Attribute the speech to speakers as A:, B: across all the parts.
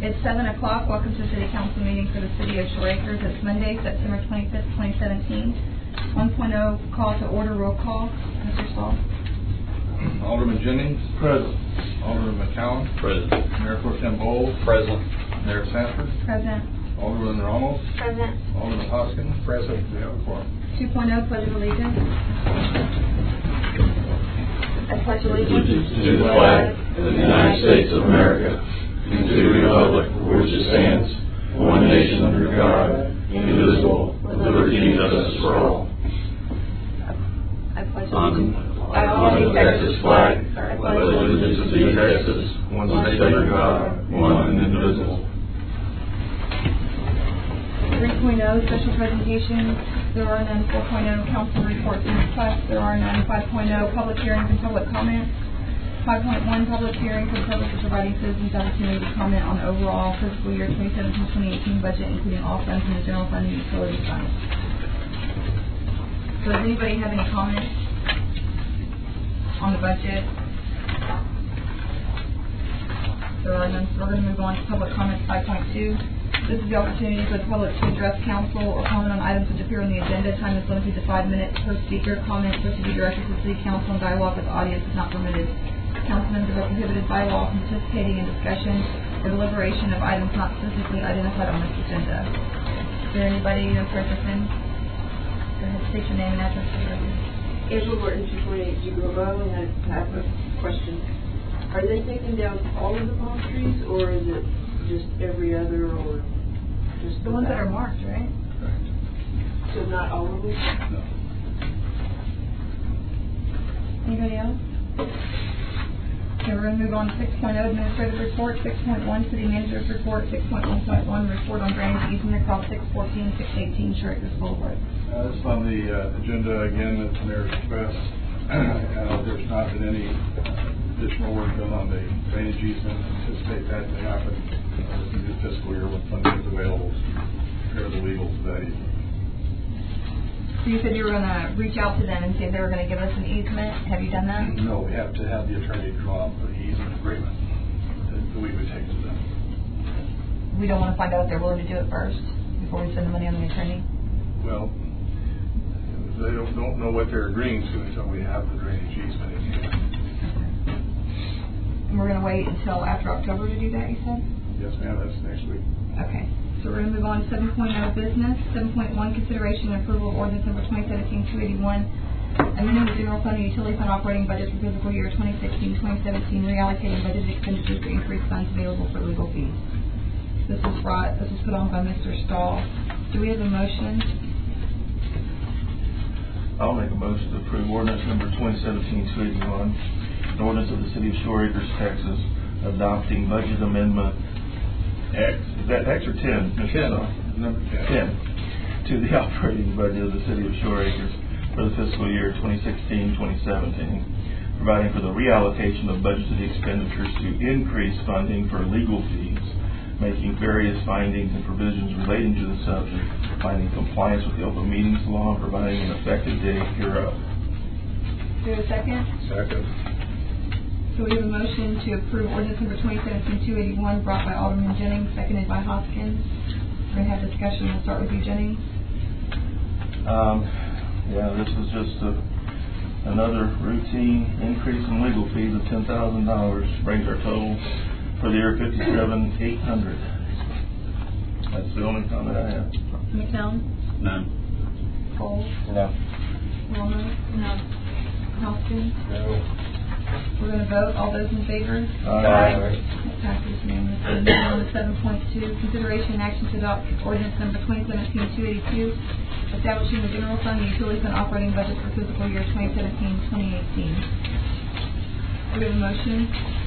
A: It's 7 o'clock. Welcome to City Council meeting for the City of Shore Acres. It's Monday, September 25th, 2017. 1.0 call to order, roll call. Mr. Stahl.
B: Alderman Jennings.
C: Present.
B: Alderman McCowan.
C: Present.
B: Mayor Pro Tem Bowles.
C: Present.
B: Mayor Sanford.
A: Present.
B: Alderman Ramos.
A: Present.
B: Alderman Hoskins. Present. We have a quorum.
A: 2.0 Pledge of Allegiance. I pledge allegiance
C: To the flag of the United States of America and to the republic for which it stands, one nation under God, indivisible, with liberty and justice for all.
A: I pledge allegiance.
C: On the Texas flag, I pledge allegiance to Texas, one state under God, one and indivisible.
A: 3.0 special presentations. There are none. 4.0 council reports and requests. There are none. 5.0 public hearings and public comments. 5.1 public hearing for the purpose of providing citizens opportunity to comment on the overall fiscal year 2017-2018 budget, including all funds in the general fund and utility fund. So does anybody have any comments on the budget? There are none. So we're going to move on to public comments. 5.2. This is the opportunity for the public to address council or comment on items which appear on the agenda. Time is limited to 5 minutes per speaker. Comments are to be directed to city council, and dialogue with the audience is not permitted. Council members are prohibited by law from participating in discussion or deliberation of items not specifically identified on this agenda. Is there anybody that's representing? Go ahead, state your name and address for the record.
D: Angela Morton, 228 Grove, and I have a question. Are they taking down all of the palm trees, or is it just every other, or just
A: the ones that are marked, right?
B: Correct.
D: So not all of them?
B: No.
A: Anybody else? Okay, we're going to move on to 6.0 administrative report, 6.1 city manager's report, 6.1.1 report on drainage easement across 614 and 618 Shore Acres Boulevard.
B: This is on the agenda again at the mayor's request. There's not been any additional work done on the drainage easement. Anticipate that to happen in the fiscal year when funding is available to prepare the legal for that easement.
A: So you said you were going to reach out to them and see if they were going to give us an easement. Have you done that?
B: No, we have to have the attorney draw up the easement agreement that we would take to them.
A: We don't want to find out if they're willing to do it first before we spend the money on the attorney?
B: Well, they don't know what they're agreeing to until we have the drainage easement in hand.
A: And we're going to wait until after October to do that, you said?
B: Yes, ma'am, that's next week.
A: Okay. So we're going to move on to 7.0 business. 7.1 consideration and approval of ordinance number 2017-281, amending the general fund and utility fund operating budget for fiscal year 2016-2017, reallocating budget expenditures to increase funds available for legal fees. This was put on by Mr. Stahl. Do we have a motion?
C: I'll make a motion to approve ordinance number 2017-281, an ordinance of the City of Shore Acres, Texas, adopting budget amendment X. Is that X or 10?
B: 10. Number 10.
C: 10. To the operating budget of the City of Shore Acres for the fiscal year 2016-2017, providing for the reallocation of budgeted expenditures to increase funding for legal fees, making various findings and provisions relating to the subject, finding compliance with the open meetings law, and providing an effective date hereof.
A: Do we have a second?
B: Second.
A: So we have a motion to approve ordinance number 2017-281 brought by Alderman Jennings, seconded by Hoskins. We're going to have discussion. We'll start with you, Jennings.
C: Yeah, this is just another routine increase in legal fees of $10,000. Brings our total for the year $57,800. That's the only comment I have.
A: McCown?
C: None.
A: Cole?
C: No.
A: Ramos? No. Hoskins?
C: No.
A: We're going to vote. All those in favor?
C: Aye.
A: That passes unanimously. Moving on to 7.2, consideration and action to adopt ordinance number 2017-282, establishing the general fund and utility fund operating budget for fiscal year 2017-2018. Do we have a motion?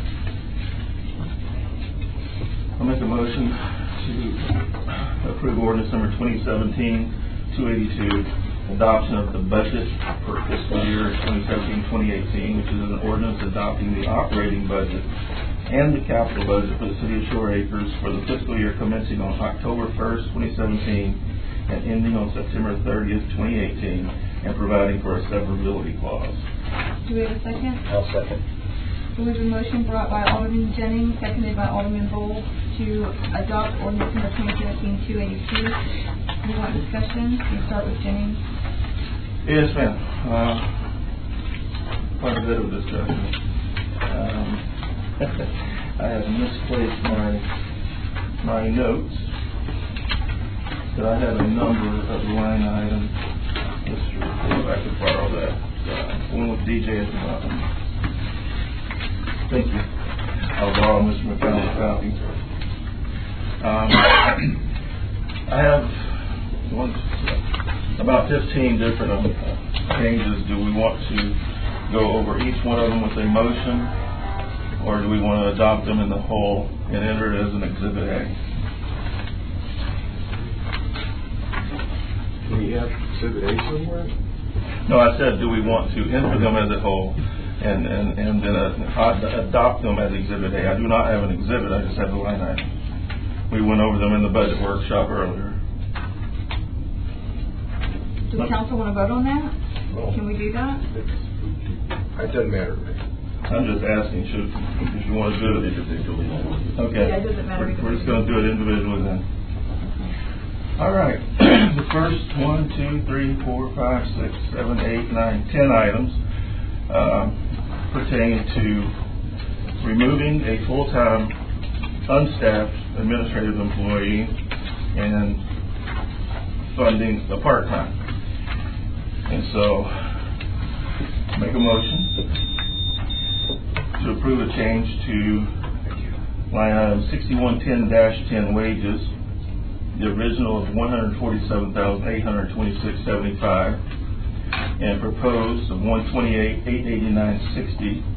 C: I'll make a motion to approve ordinance number 2017-282, adoption of the budget for fiscal year 2017-2018, which is an ordinance adopting the operating budget and the capital budget for the City of Shore Acres for the fiscal year commencing on October 1st, 2017 and ending on September 30th, 2018, and providing for a severability clause.
A: Do we have a second?
C: I'll second.
A: So there's a motion brought by Alderman Jennings, seconded by Alderman Bold, to adopt ordinance number 2017-282. We want discussion. We start with Jennings.
C: Yes, ma'am. Quite a bit of discussion. I have misplaced my notes. That I had a number of line items. Let's see if I can borrow that. One with DJ at the bottom. Thank you. I'll borrow Mr. McConnell's copy. I have about 15 different changes. Do we want to go over each one of them with a motion, or do we want to adopt them in the whole and enter it as an Exhibit A?
E: Do you have Exhibit A somewhere?
C: No, I said, do we want to enter them as a whole and then adopt them as Exhibit A? I do not have an exhibit, I just have the line item. We went over them in the budget workshop earlier.
A: Does the council want to vote on that?
E: Well,
A: Can we do that?
E: It doesn't matter to me.
C: I'm just asking, if you want to do it individually. Okay.
A: Yeah, it doesn't matter.
C: We're just going to do it individually then. All right. The first 1, 2, 3, 4, 5, 6, 7, 8, 9, 10 items pertain to removing a full-time, unstaffed administrative employee and funding a part-time. And so, make a motion to approve a change to line item 6110-10 wages. The original is $147,826.75, and proposed of $128,889.60.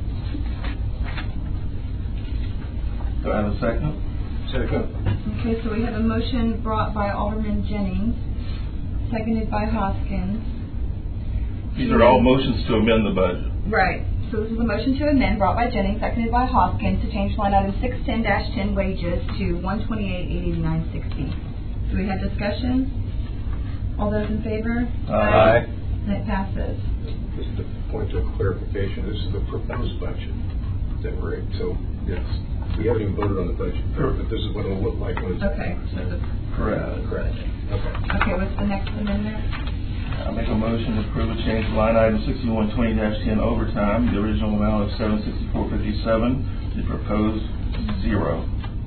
C: Do I have a second?
E: Second.
A: Okay, so we have a motion brought by Alderman Jennings, seconded by Hoskins.
C: These are all motions to amend the budget.
A: Right. So this is a motion to amend brought by Jennings, seconded by Hoskins, to change line item 610-10 wages to $128,889.60. Do we have discussion? All those in favor?
E: Aye.
A: And it passes.
E: Just a point of clarification, this is the proposed budget that we're in. So, yes, we haven't even voted on the budget, but this is what it'll look like when it's...
A: Okay.
C: Correct.
E: Correct. Okay.
A: Okay, what's the next amendment?
C: I make a motion to approve a change to line item 6120-10 overtime. The original amount of $764.57, the proposed $0.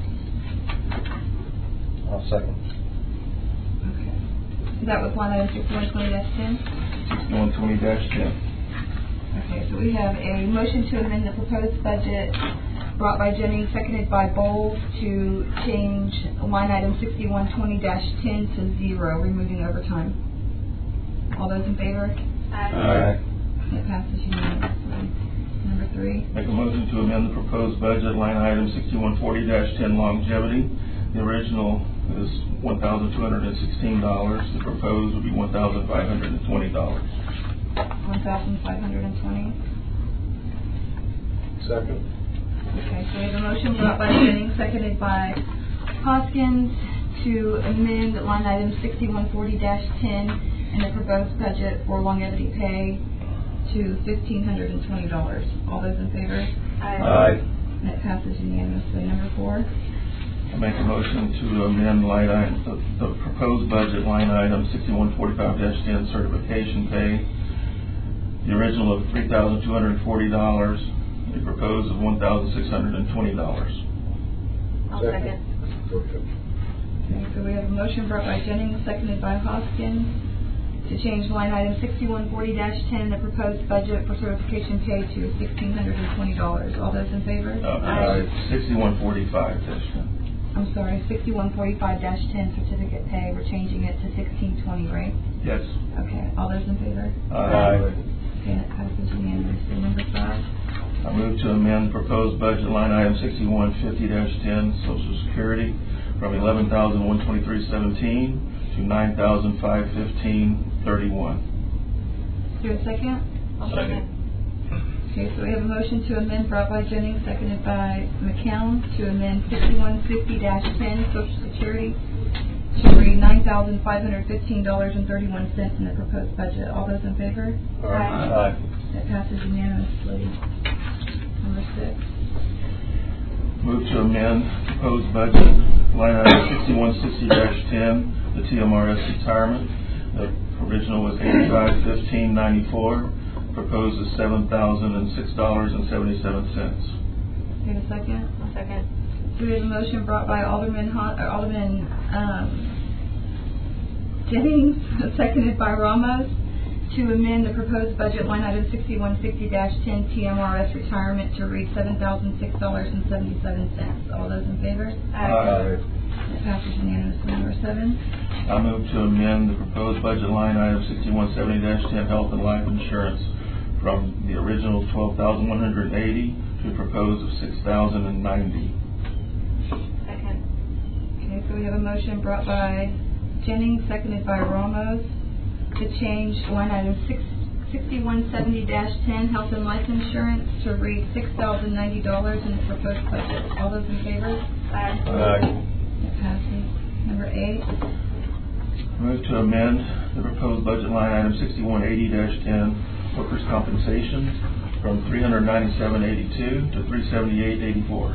E: I'll second.
A: Okay. That was line item 6120-10?
C: 6120-10.
A: Okay, so we have a motion to amend the proposed budget brought by Jennings, seconded by Bowles, to change line item 6120-10 to $0, removing overtime. All those in favor?
E: Aye.
A: It passes unanimously. Number 3.
C: Make a motion to amend the proposed budget line item 6140-10 longevity. The original is $1,216. The proposed would be $1,520.
A: $1,520.
E: Second.
A: Okay, so we have a motion brought by Jennings, seconded by Hoskins, to amend line item 6140-10 in the proposed budget for longevity pay to $1,520. All those in favor?
E: Aye.
A: And it passes unanimously. Number 4.
C: I make a motion to amend line item, the proposed budget line item 6145-10 certification pay. The original of $3,240. The proposed of $1,620.
D: I'll second.
E: Okay.
A: Okay, so we have a motion brought by Jennings, seconded by Hoskins, to change line item 6140-10, the proposed budget for certification pay to $1,620. All those in favor?
E: Aye.
C: 6145-10.
A: I'm sorry, 6145-10 certificate pay. We're changing it to $1,620, right?
C: Yes.
A: Okay, all those in favor?
E: Aye.
A: Okay, that passes unanimously. Number 5.
C: I move to amend proposed budget line item 6150-10 Social Security from $11,123.17 to $9,515.31.
A: Is there a second?
D: I'll second.
A: Okay, so we have a motion to amend brought by Jennings, seconded by McCown, to amend 6150-10 Social Security to read $9,515.31 in the proposed budget. All those in favor?
E: Aye.
A: That passes unanimously. Number 6.
C: Move to amend proposed budget, line item 6160-10, the TMRS retirement. The original was $85,1594, proposed is $7,006.77.
A: Need a second?
D: I'll second.
A: So we have a motion brought by Alderman Jennings, seconded by Ramos, to amend the proposed budget line item 6160-10 TMRS retirement to read $7,006.77. All those in favor?
C: Aye.
A: It passes unanimously. Number 7.
C: I move to amend the proposed budget line item 6170-10 health and life insurance from the original $12,180 to a proposed of $6,090.
D: Second.
A: Okay, so we have a motion brought by Jennings, seconded by Ramos, to change line item 6170-10 health and life insurance to read $6,090 in the proposed budget. All those in favor?
D: Aye.
A: It passes. Number 8.
C: Move to amend the proposed budget line item 6180-10 workers' compensation from $397.82 to $378.84.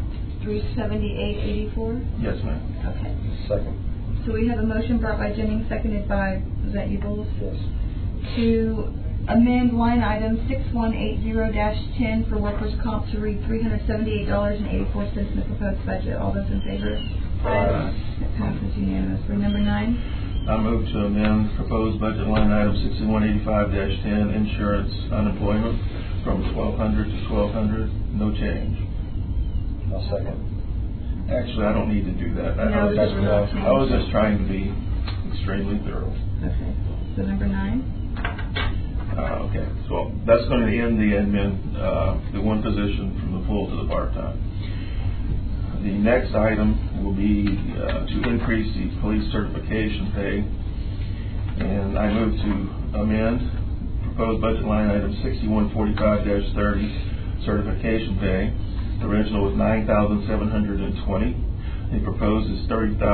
A: $378.84?
C: Yes, ma'am.
A: Okay.
E: Second.
A: So we have a motion brought by Jennings, seconded by, is that you, Bowles?
E: Yes.
A: To amend line item 6180-10 for workers' comp to read $378.84 in the proposed budget. All those in favor?
C: Aye.
A: It passes unanimously. Number 9.
C: I move to amend proposed budget line item 6185-10 insurance unemployment from $1,200 to $1,200, no change.
E: I'll second.
C: Actually, I don't need to do that.
A: No,
C: I
A: that's
C: was just trying to be extremely thorough.
A: Okay. So number 9.
C: Okay, so that's going to end the admin, the one position from the full to the part-time. The next item will be to increase the police certification pay, and I move to amend proposed budget line item 6145-30 certification pay. The original was $9,720. The proposed is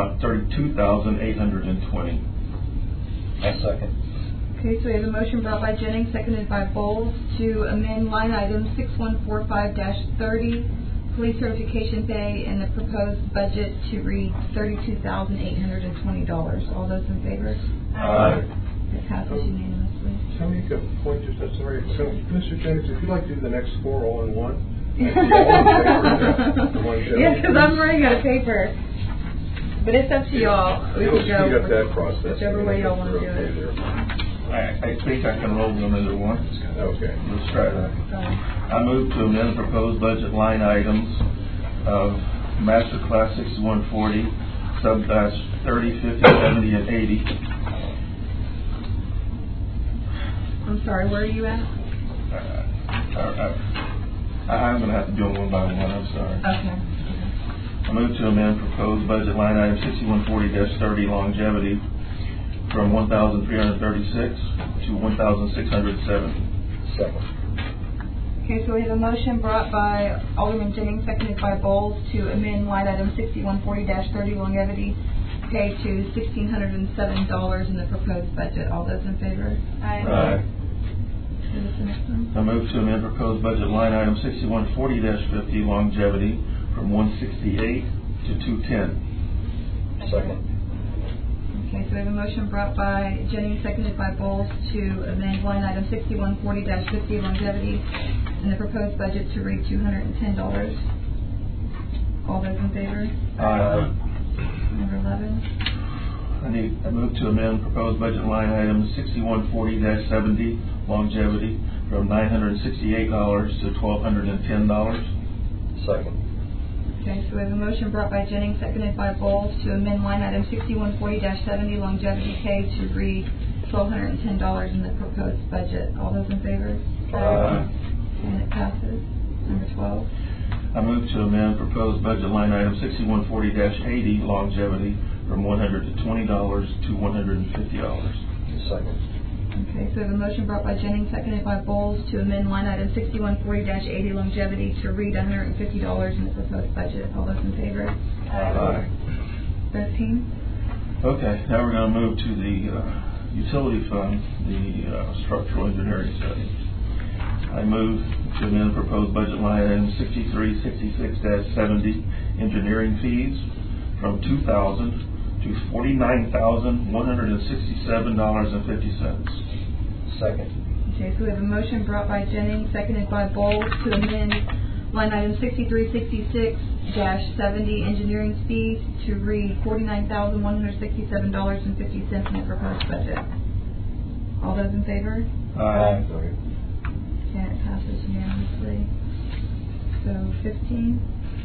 C: $32,820.
E: I'll second.
A: Okay, so we have a motion brought by Jennings, seconded by Bowles, to amend line item 6145-30 police certification pay in the proposed budget to read $32,820. All those in favor?
C: Aye.
A: It passes unanimously.
E: Can I make a point just that's sorry? So, Mr. Jennings, if you'd like to do the next 4 all in one.
A: Yeah, because I'm running out of paper. But it's up to y'all. We
E: It'll
A: can
E: speed
A: go
E: up that process.
A: whichever way y'all want to do it.
C: I think I can roll them into one.
E: Okay.
C: Let's try that.
A: So,
C: I move to amend the proposed budget line items of Master Class 6140, Subclass 30, 50, 70, and 80.
A: I'm sorry, where are you at?
C: I'm going to have to do them one by one, I'm sorry.
A: Okay.
C: I move to amend proposed budget line item 6140-30 longevity from $1,336 to $1,607.
E: Second.
A: Okay, so we have a motion brought by Alderman Jennings, seconded by Bowles, to amend line item 6140-30 longevity pay to $1,607 in the proposed budget. All those in favor?
C: Aye.
A: Who's the next one?
C: I move to amend proposed budget line item 6140-50 longevity from $168 to $210.
E: Second.
A: Okay, so we have a motion brought by Jennings, seconded by Bowles, to amend line item 6140-50 longevity in the proposed budget to read $210. All those in favor?
C: Aye.
A: Number 11.
C: I move to amend proposed budget line item 6140-70 longevity from $968 to $1,210.
E: Second.
A: Okay, so we have a motion brought by Jennings, seconded by Bowles, to amend line item 6140-70 longevity pay to read $1,210 in the proposed budget. All those in favor?
C: Aye.
A: And it passes. Number 12.
C: I move to amend proposed budget line item 6140-80 longevity from $120 to $150.
E: Second.
A: Okay, so we have a motion brought by Jennings, seconded by Bowles, to amend line item 6140-80 longevity to read $150 in the proposed budget. All those in favor?
C: Aye.
A: 13.
C: Okay, now we're going to move to the utility fund, the structural engineering study. I move to amend proposed budget line item 6366-70, engineering fees, from $2,000 to $49,167.50.
E: Second.
A: Okay, so we have a motion brought by Jennings, seconded by Bowles, to amend line item 6366-70, engineering fees, to read $49,167.50 in the proposed budget. All those in favor?
C: Aye.
A: Okay, it passes unanimously. So 15.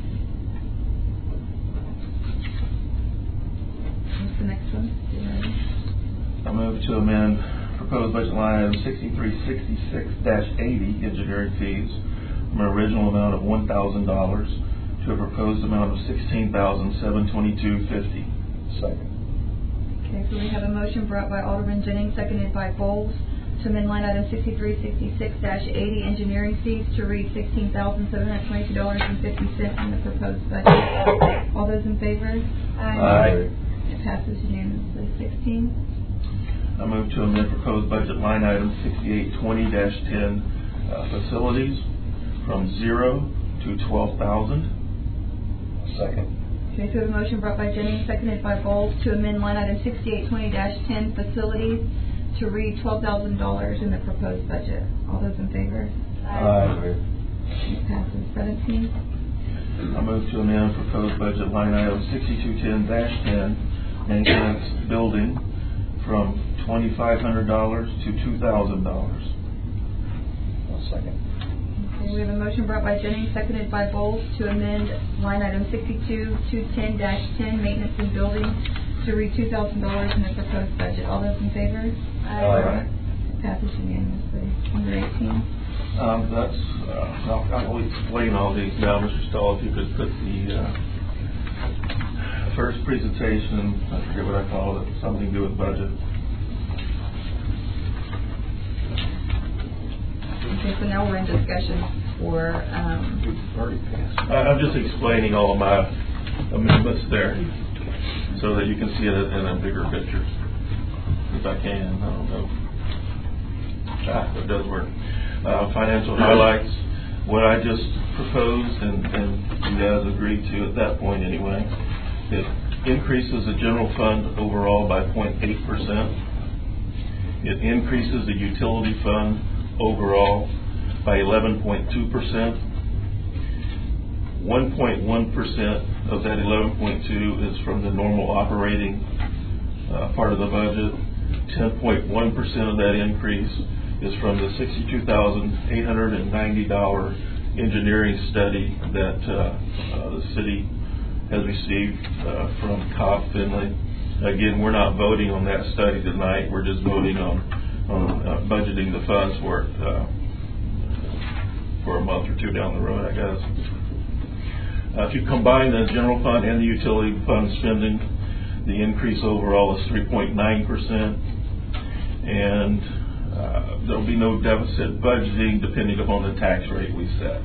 A: What's the next one? You ready?
C: I move to amend proposed budget line item 6366-80, engineering fees, from an original amount of $1,000 to a proposed amount of $16,722.50.
E: Second.
A: Okay, so we have a motion brought by Alderman Jennings, seconded by Bowles, to amend line item 6366-80, engineering fees, to read $16,722.50 in the proposed budget. All those in favor?
C: Aye.
A: It passes unanimously. 16.
C: I move to amend proposed budget line item 6820-10, facilities, from 0 to $12,000.
E: Second.
A: Okay, so we have a motion brought by Jennings, seconded by Bowles, to amend line item 6820-10, facilities, to read $12,000 in the proposed budget. All those in favor?
E: Aye.
A: It passes. 17.
C: I move to amend proposed budget line item 6210-10, maintenance building, from $2,500 to $2,000.
E: Second.
A: Okay, we have a motion brought by Jennings, seconded by Bowles, to amend line item 62-10-10, maintenance and building, to read $2,000 in the proposed budget. All those in favor?
E: Aye.
A: It passes unanimously. Number 18.
C: I'll explain all these now, Mr. Stahl. If you could put the first presentation, I forget what I call it, something to do with budget.
A: Okay, so now we're in discussion for,
C: I'm just explaining all of my amendments there so that you can see it in a bigger picture. If I can, I don't know. It does work. Financial highlights. What I just proposed and you guys agreed to at that point anyway, it increases the general fund overall by 0.8%. It increases the utility fund overall by 11.2%. 1.1% of that 11.2 is from the normal operating part of the budget. 10.1% of that increase is from the $62,890 engineering study that the city has received from Cobb Finley. Again, we're not voting on that study tonight. We're just voting on budgeting the funds for it for a month or two down the road, I guess. If you combine the general fund and the utility fund spending, the increase overall is 3.9%, and there'll be no deficit budgeting depending upon the tax rate we set.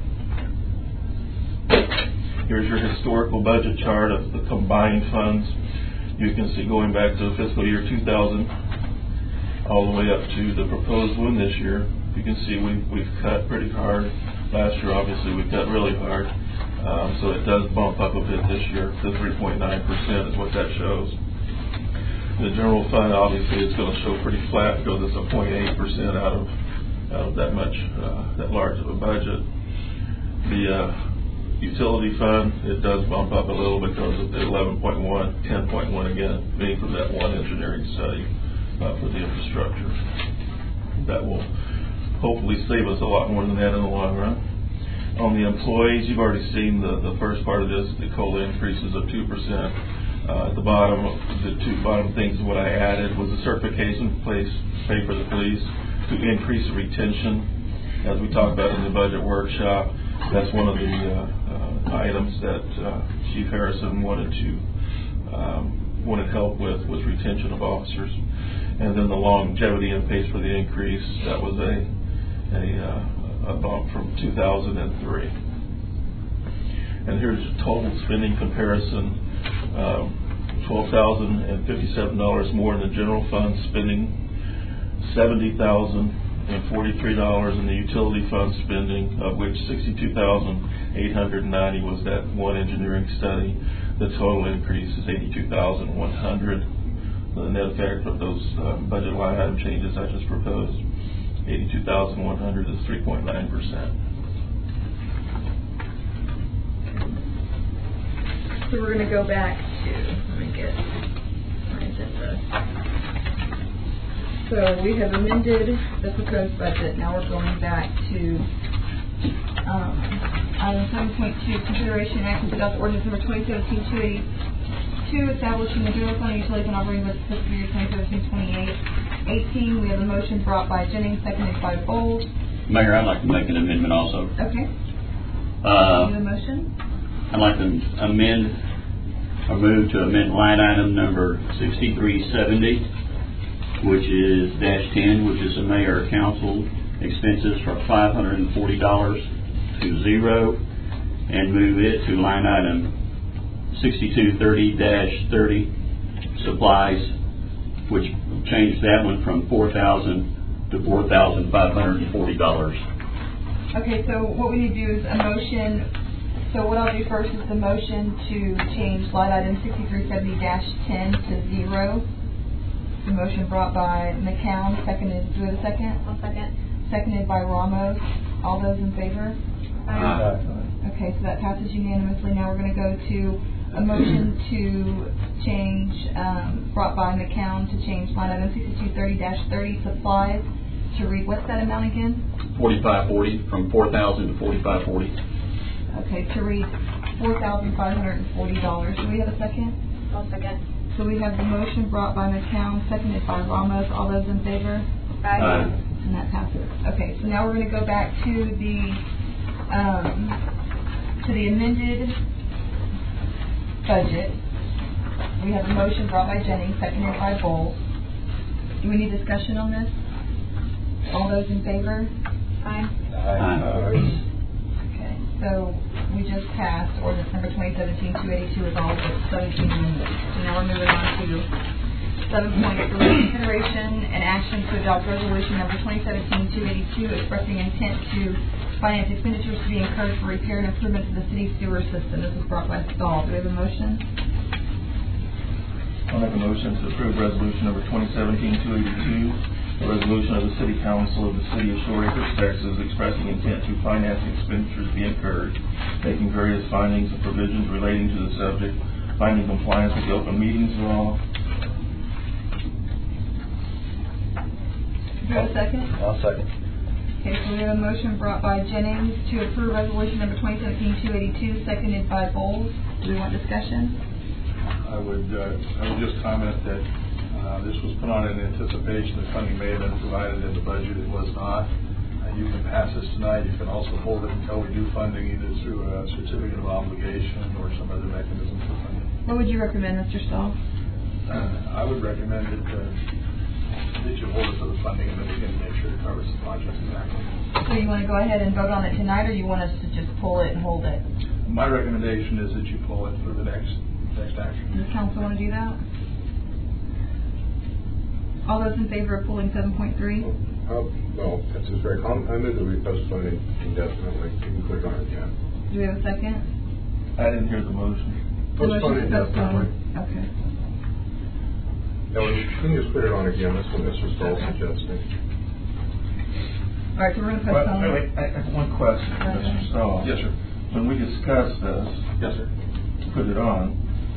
C: Here's your historical budget chart of the combined funds. You can see going back to fiscal year 2000 all the way up to the proposed one this year. You can see we've cut pretty hard. Last year, obviously, we cut really hard. So it does bump up a bit this year. The 3.9% is what that shows. The general fund, obviously, is going to show pretty flat because it's a 0.8% out of that much, that large of a budget. The utility fund, it does bump up a little because of the 11.1, 10.1 again, being from that one engineering study for the infrastructure. That will hopefully save us a lot more than that in the long run. On the employees, you've already seen the first part of this, the COLA increases of 2%. At the bottom, the two bottom things, what I added was a certification pay for the police to increase retention. As we talked about in the budget workshop, that's one of the items that Chief Harrison wanted help with, was retention of officers. And then the longevity and pays for the increase, that was a bump from 2003. And here's total spending comparison. $12,057 more in the general fund spending, $70,000 $1,043 in the utility fund spending, of which $62,890 was that one engineering study. The total increase is $82,100. The net effect of those budget line item changes I just proposed, $82,100 is 3.9%.
A: So we're going to go back to, let me get my agenda. So we have amended the proposed budget. Now we're going back to item 7.2, consideration and action to adopt ordinance number 2017-282, establishing the general fund utilities and operating budget for fiscal year 2017-2018. We have a motion brought by Jennings, seconded by Bowles.
F: Mayor, I'd like to make an amendment also.
A: Okay. Do a motion?
F: I'd like to move to amend line item number 6370, which is -10, which is the mayor council expenses for $540 to zero, and move it to line item 6230-30 supplies, which changed that one from $4,000 to $4,540.
A: Okay, so what we need to do is a motion. So what I'll do first is the motion to change line item 6370-10 to zero. The motion brought by McCown, seconded. Do we have a second?
D: I'll second.
A: Seconded by Ramos. All those in favor? Okay, so that passes unanimously. Now we're going to go to a motion to change, brought by McCown, to change line item 6230-30 supplies to read, what's that amount again?
F: 4540, from 4,000 to 4540.
A: Okay, to read $4,540. Do we have a second?
D: I'll second.
A: So we have the motion brought by McCown, seconded by Ramos. All those in favor?
D: Aye.
A: And that passes. Okay, so now we're going to go back to the amended budget. We have a motion brought by Jennings, seconded by Bowles. Do we need discussion on this? All those in favor? Aye. Okay, so we just passed ordinance number 2017-282 with all but 17 amendments. So now we're moving on to 7.3, consideration and action to adopt resolution number 2017-282 expressing intent to finance expenditures to be incurred for repair and improvement to the city sewer system. This is brought by Stahl. Do we have a motion?
C: I'll make a motion to approve resolution number 2017-282, a resolution of the City Council of the City of Shore Acres, Texas, expressing intent to finance expenditures to be incurred, making various findings and provisions relating to the subject, finding compliance with the open meetings law.
A: Do we have a second?
E: I'll second.
A: Okay, so we have a motion brought by Jennings to approve resolution number 2017-282, seconded by Bowles. Do we want discussion?
B: I would just comment that this was put on in anticipation that funding may have been provided in the budget. It was not. You can pass this tonight. You can also hold it until we do funding, either through a certificate of obligation or some other mechanism for funding.
A: What would you recommend, Mr. Stahl?
B: I would recommend that you hold it for the funding and then we can make sure it covers the project exactly.
A: So you want to go ahead and vote on it tonight, or you want us to just pull it and hold it?
B: My recommendation is that you pull it for the next action.
A: Does council want to do that? All those in favor of pulling 7.3?
E: No, that's just very common. I move that we postpone it indefinitely. You can click on it, yeah.
A: Do we have a second?
C: I didn't hear the motion.
A: The motion
E: Postpone it
A: to postpone.
E: indefinitely.
A: Okay.
E: No, you can just put it on again. That's what Mr. Stahl suggested.
A: All right, so we're going to postpone it.
C: Wait, I have one question, Mr. Stahl.
B: Yes, sir.
C: When we discussed this,
B: Yes, sir.
C: put it on,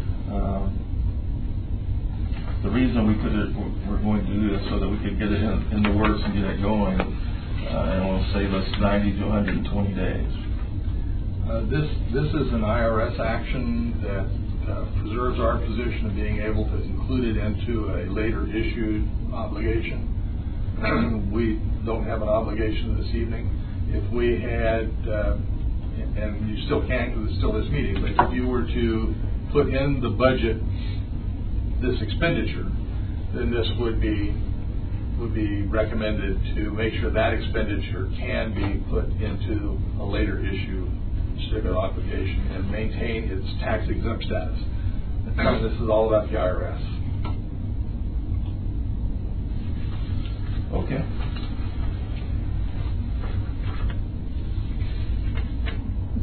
C: the reason we're going to do this so that we could get it in the works and get it going, and it will save us 90 to 120 days.
B: This is an IRS action that preserves our position of being able to include it into a later issued obligation. We don't have an obligation this evening. If we had, and you still can't because it's still this meeting, but if you were to put in the budget this expenditure, then this would be recommended to make sure that expenditure can be put into a later issue certificate of obligation and maintain its tax exempt status. This is all about the IRS.
C: Okay.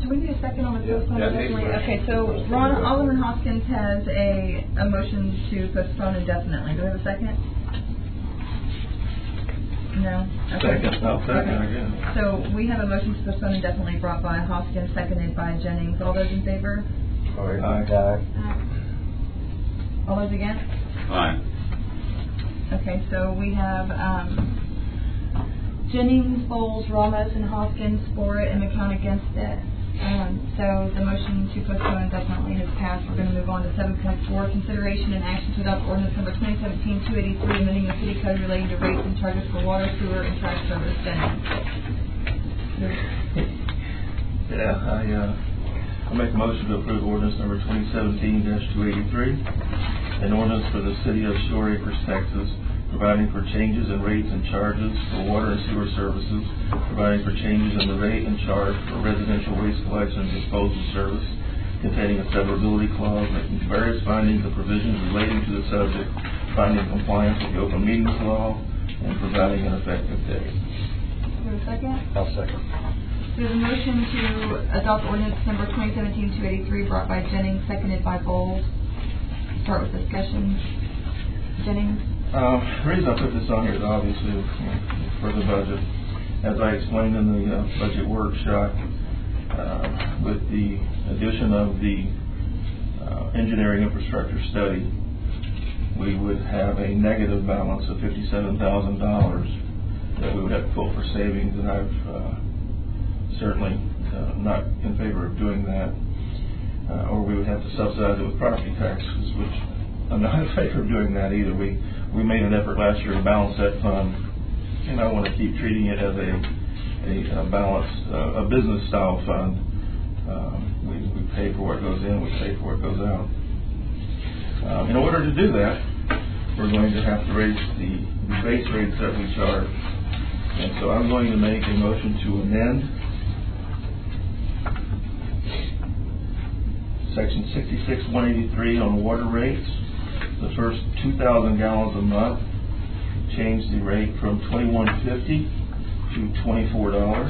A: Do we need a second on the
E: Yeah,
A: postpone
E: that needs
A: indefinitely?
E: a
A: Okay,
E: motion.
A: so Alderman Hoskins has a motion to postpone indefinitely. Do we have a second? No? Okay.
C: Second, I'll second again.
A: So we have a motion to postpone indefinitely brought by Hoskins, seconded by Jennings. All those in favor?
E: All right.
C: Aye.
A: All those against?
F: Aye.
A: Okay, so we have Jennings, Bowles, Ramos, and Hoskins for it, and McCown against it. So the motion to postpone indefinitely has passed. We're going to move on to 7.4, consideration and action to adopt ordinance number 2017-283, amending the city code relating to rates and charges for water, sewer, and trash service.
C: Yeah, I make a motion to approve ordinance number 2017-283, an ordinance for the city of Shore Acres, Texas, providing for changes in rates and charges for water and sewer services, providing for changes in the rate and charge for residential waste collection and disposal service, containing a severability clause, making various findings and provisions relating to the subject, finding compliance with the open meetings law, and providing an effective date.
A: Is there a second?
E: I'll second.
A: We have a motion to adopt ordinance number 2017-283 brought by Jennings, seconded by Bowles. Start with discussion. Jennings?
C: The reason I put this on here is obviously for the budget. As I explained in the budget workshop, with the addition of the engineering infrastructure study, we would have a negative balance of $57,000 that we would have to pull for savings, and I've certainly not in favor of doing that. Or we would have to subsidize it with property taxes, which I'm not in favor of doing that either. We made an effort last year to balance that fund, and I want to keep treating it as a balanced, a business style fund. We pay for what goes in, we pay for what goes out. In order to do that, we're going to have to raise the base rates that we charge. And so I'm going to make a motion to amend Section 66-183 on water rates. The first 2,000 gallons a month, change the rate from $21.50 to $24.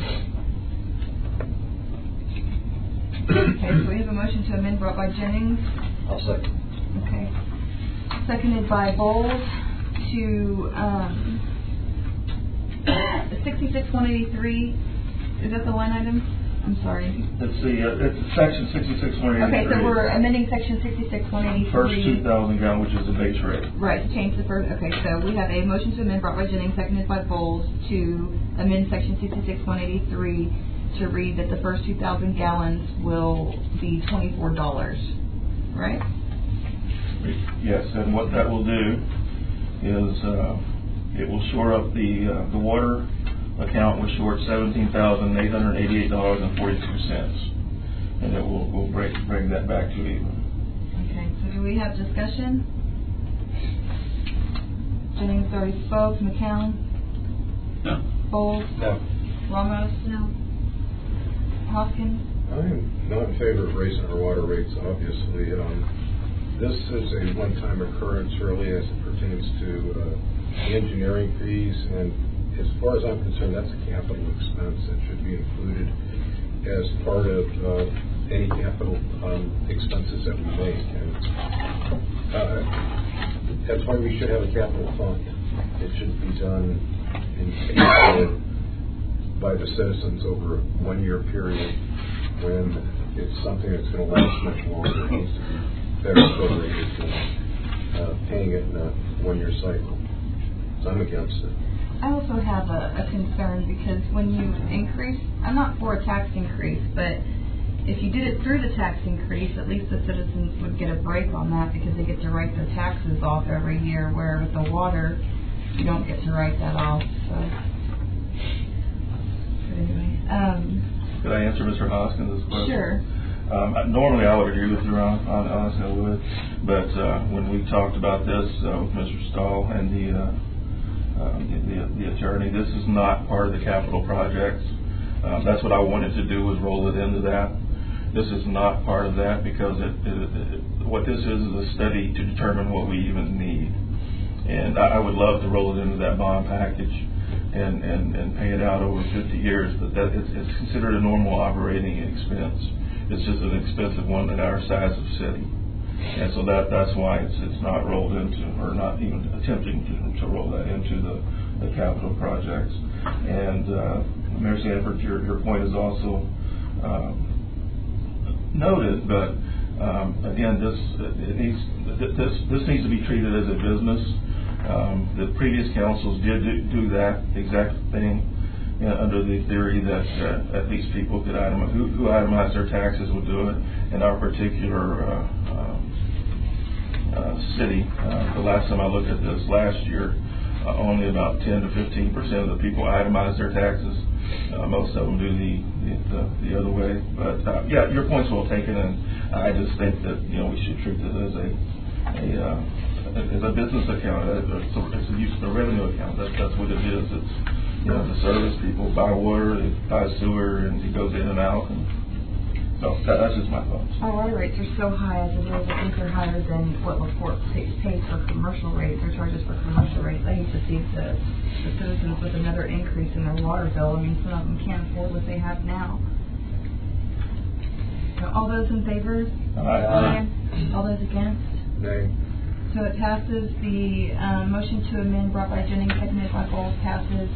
A: Okay, so we have a motion to amend brought by Jennings.
E: I'll second.
A: Okay. Seconded by Bowles to 66-183. Is that the line item? I'm sorry.
C: It's Section 66-183.
A: Okay, so we're amending Section 66-183.
C: First 2,000 gallon, which is the base rate.
A: Right, to change the first. Okay, so we have a motion to amend brought by Jennings, seconded by Bowles to amend Section 66-183 to read that the first 2,000 gallons will be $24. Right?
C: Yes, and what that will do is it will shore up the water account was short $17,888.42, and it will bring that back to even.
A: Okay, so do we have discussion? Jennings already spoke. McCown?
F: No.
A: Bowles?
E: No.
A: Ramos? No. Hoskins?
E: I'm not in favor of raising our water rates, obviously. This is a one-time occurrence, really, as it pertains to engineering fees, and as far as I'm concerned, that's a capital expense that should be included as part of any capital expenses that we make. And that's why we should have a capital fund. It should be done and paid for by the citizens over a one-year period. When it's something that's going to last much longer, it needs to be better prorated than paying it in a one-year cycle. So I'm against it.
A: I also have a concern because when you increase, I'm not for a tax increase, but if you did it through the tax increase, at least the citizens would get a break on that because they get to write their taxes off every year, where with the water, you don't get to write that off. So, but anyway.
C: Could I answer Mr. Hoskins' question?
A: Sure.
C: Normally I would agree with you, honestly I would, but when we talked about this with Mr. Stahl and the attorney, this is not part of the capital projects. That's what I wanted to do, was roll it into that. This is not part of that because what this is a study to determine what we even need. And I would love to roll it into that bond package and pay it out over 50 years, that it's considered a normal operating expense. It's just an expensive one at our size of city. And so that's why it's not rolled into, or not even attempting to roll that into the capital projects. And Mayor Sanford, your point is also noted, but again, this needs to be treated as a business. The previous councils did do that exact thing under the theory that at least people could who itemize their taxes would do it. In our particular city, the last time I looked at this last year, only about 10 to 15% of the people itemize their taxes. Most of them do the other way. But yeah, your point's well taken, and I just think that we should treat this as a business account. It's a revenue account. That's what it is. It's the service. People buy water, they buy sewer, and it goes in and out. And so that's just my thoughts.
A: Our water rates are so high as it is. I think they're higher than what LaPorte pays for commercial rates or charges for commercial rates. I hate to see the citizens with another increase in their water bill. I mean, some of them can't afford what they have now. So all those in favor?
C: Aye.
A: All those against?
E: Nay.
A: So it passes. The motion to amend brought by Jennings, seconded by Bowles, passes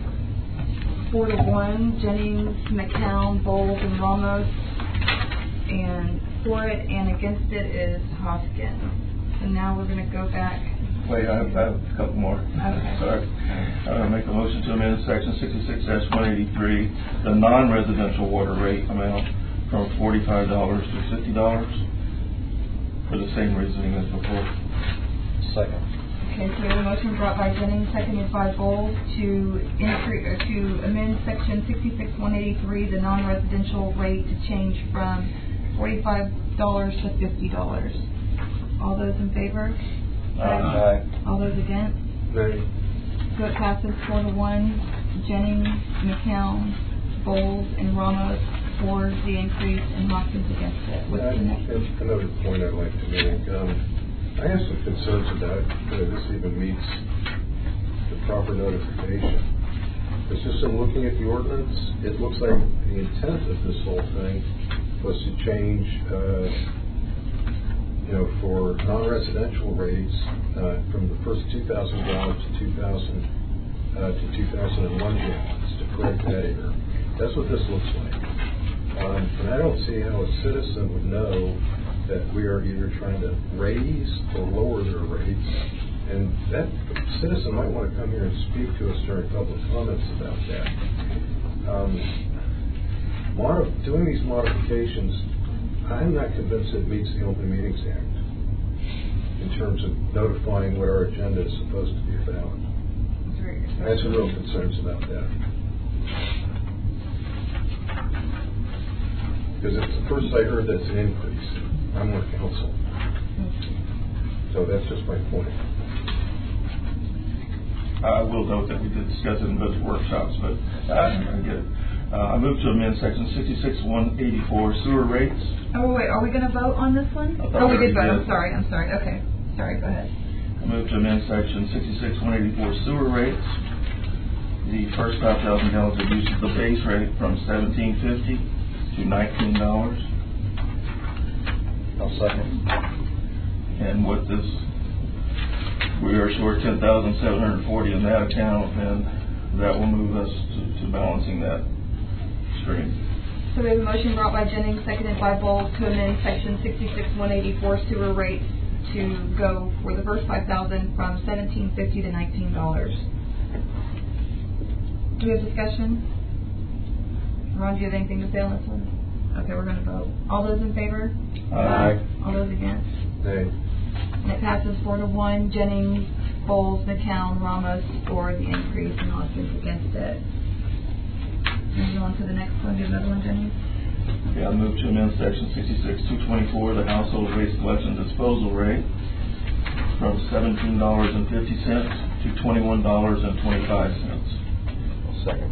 A: 4-1. Jennings, McCown, Bowles, and Ramos. And for it and against it is Hoskins. So now we're going to go back.
C: Wait, I have a couple more.
A: Okay.
C: Sorry. I make a motion to amend section 66-183, the non-residential water rate amount from $45 to $50 for the same reasoning as before.
G: Second.
A: Okay, so we have a motion brought by Jennings, seconded by Bowles to amend section 66-183, the non-residential rate to change from $45 to $50. All those in favor?
G: Aye.
A: All those against?
E: Nay.
A: So it passes 4-1. Jennings, McCown, Bowles, and Ramos for the increase, and Hoskins against it. What's the next?
E: Another point I'd like to make. I have some concerns about whether this even meets the proper notification. It's just in looking at the ordinance, it looks like the intent of this whole thing was to change, for non-residential rates from the first 2,000 gallons to 2001 gallons to correct that error. That's what this looks like. And I don't see how a citizen would know that we are either trying to raise or lower their rates. And that citizen might want to come here and speak to us during public comments about that. Doing these modifications, I'm not convinced it meets the Open Meetings Act in terms of notifying what our agenda is supposed to be about. I have some real concerns about that. Because it's the first I heard that's an increase. I'm on council. So that's just my point.
C: I will note that we did discuss it in budget workshops, but I get it. I move to amend section 66-184 sewer rates.
A: Oh, wait, are we going to vote on this one?
C: I thought
A: Oh, we
C: we
A: did vote.
C: did.
A: I'm sorry. Okay. Sorry, go ahead.
C: I move to amend section 66-184 sewer rates. The first 5,000 gallons of use of the base rate from $17.50 to $19.
G: I'll second.
C: And with this, we are short 10,740 in that account, and that will move us to balancing that stream.
A: So we have a motion brought by Jennings, seconded by Bowles to amend section 66-184 sewer rates to go for the first 5,000 from $17.50 to $19. Do we have discussion? Ron, do you have anything to say on this one? Okay, we're going to vote. All those in favor?
C: Aye.
A: All those against?
E: Nay.
A: And it passes 4-1. Jennings, Bowles, McCown, Ramos for the increase, and Hoskins against it. Moving on to the next one. Do another one, Jennings?
C: Okay, I move to amend section 66-224, the household waste collection disposal rate from $17.50 to $21.25.
G: Second.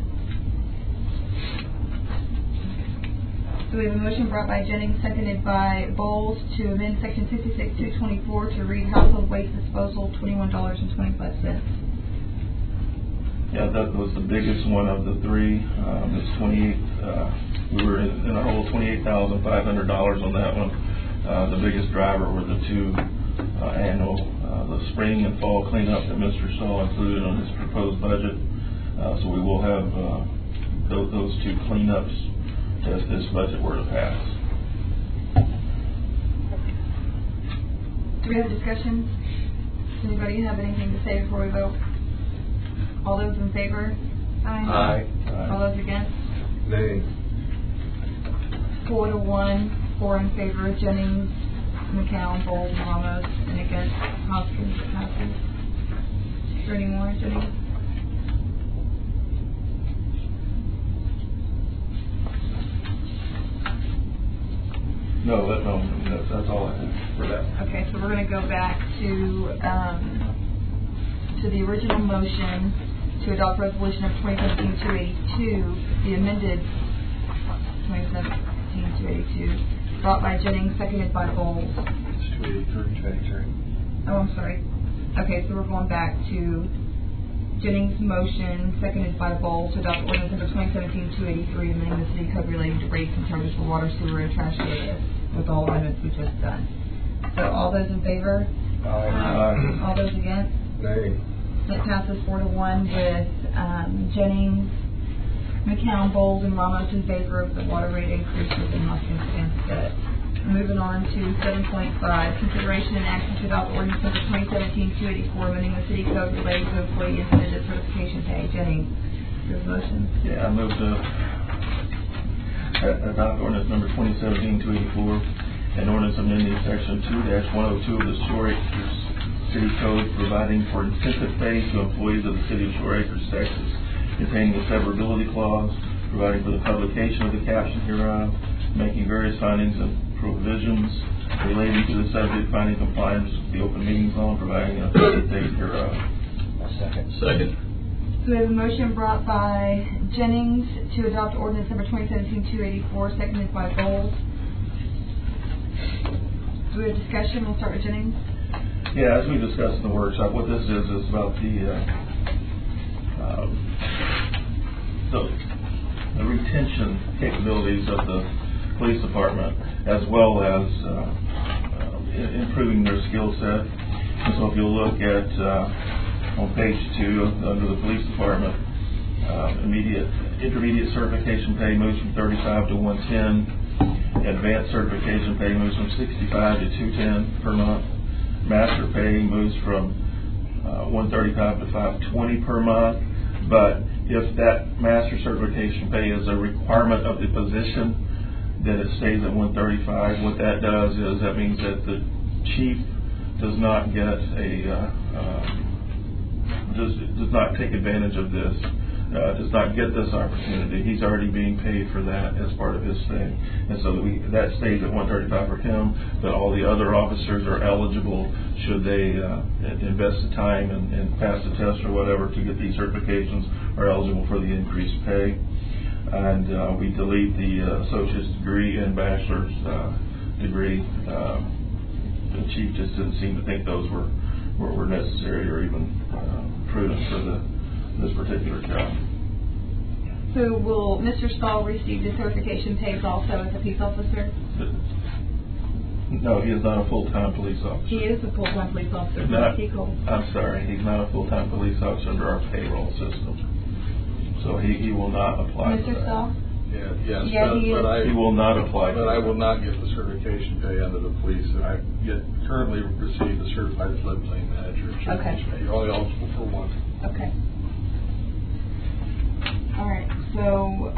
A: So we have a motion brought by Jennings, seconded by Bowles to amend section 66-224 to read household waste disposal $21.25.
C: Yeah, that was the biggest one of the three. It's 28. We were in a hole $28,500 on that one. The biggest driver were the two annual, the spring and fall cleanup that Mr. Stahl included on his proposed budget. So we will have those two cleanups as this budget were to pass.
A: Do we have discussion? Does anybody have anything to say before we vote? All those in favor?
G: Aye.
A: All those against?
E: Nay.
A: 4-1, 4 in favor, Jennings, McCown, Bowles, Ramos, and against Hoskins. It passes. Is there any more, Jennings?
C: No, that's all I have for that.
A: Okay, so we're going to go back to the original motion to adopt resolution of 2017-282, the amended 2017-282, brought by Jennings, seconded by Bowles.
G: It's 283.
A: Oh, I'm sorry. Okay, so we're going back to Jennings' motion, seconded by Bowles, to adopt ordinance number 2017-283, amending the city code relating to rates and charges for water, sewer, and trash data, with all amendments we just done. So all those in favor?
G: Aye.
A: All those against?
E: Nay.
A: It passes 4-1 with Jennings, McCown, Bowles, and Ramos in favor of the water rate increases and Hoskins against it. Moving on to 7.5, consideration and action to adopt ordinance number 2017-284, amending the city code relating to employee independent certification pay. Jennings, your motion.
C: Yeah, I move to adopt ordinance number 2017-284, an ordinance amending section 2-102 of the Shore Acres City Code, providing for incentive pay to employees of the city of Shore Acres, Texas, containing a severability clause, providing for the publication of the caption hereof, making various findings and provisions relating to the subject, finding compliance with the open meetings law, providing an effective date hereof.
G: Second.
A: So we have a motion brought by Jennings to adopt ordinance number 2017-284, seconded by Bowles. Do we have discussion? We'll start with Jennings.
C: Yeah, as we discussed in the workshop, what this is about the retention capabilities of the police department, as well as improving their skill set. And so if you'll look at on page 2 under the police department, intermediate certification pay moves from 35 to 110. Advanced certification pay moves from 65 to 210 per month. Master pay moves from 135 to 520 per month. But if that master certification pay is a requirement of the position, then it stays at 135. What that does is that means that the chief does not get does not take advantage of this, does not get this opportunity. He's already being paid for that as part of his thing, and so that stays at 135 for him. But all the other officers are eligible should they invest the time and pass the test or whatever to get these certifications, are eligible for the increased pay. And we delete the associate's degree and bachelor's degree. The chief just didn't seem to think those were necessary or even prudent for this particular job.
A: So will Mr. Stahl receive the certification pays also as a peace officer?
C: No, he is not a full-time police officer.
A: He is a full-time police officer.
C: I'm sorry, he's not a full-time police officer under our payroll system. So he will not apply for
A: Mr.
C: that.
A: Stahl?
B: Yes,
A: Yeah,
C: He will not apply for
B: but I
C: that.
B: will not get the certification pay under the police. I currently receive the certified floodplain manager certification pay. You're only eligible for one.
A: Okay. All right. So,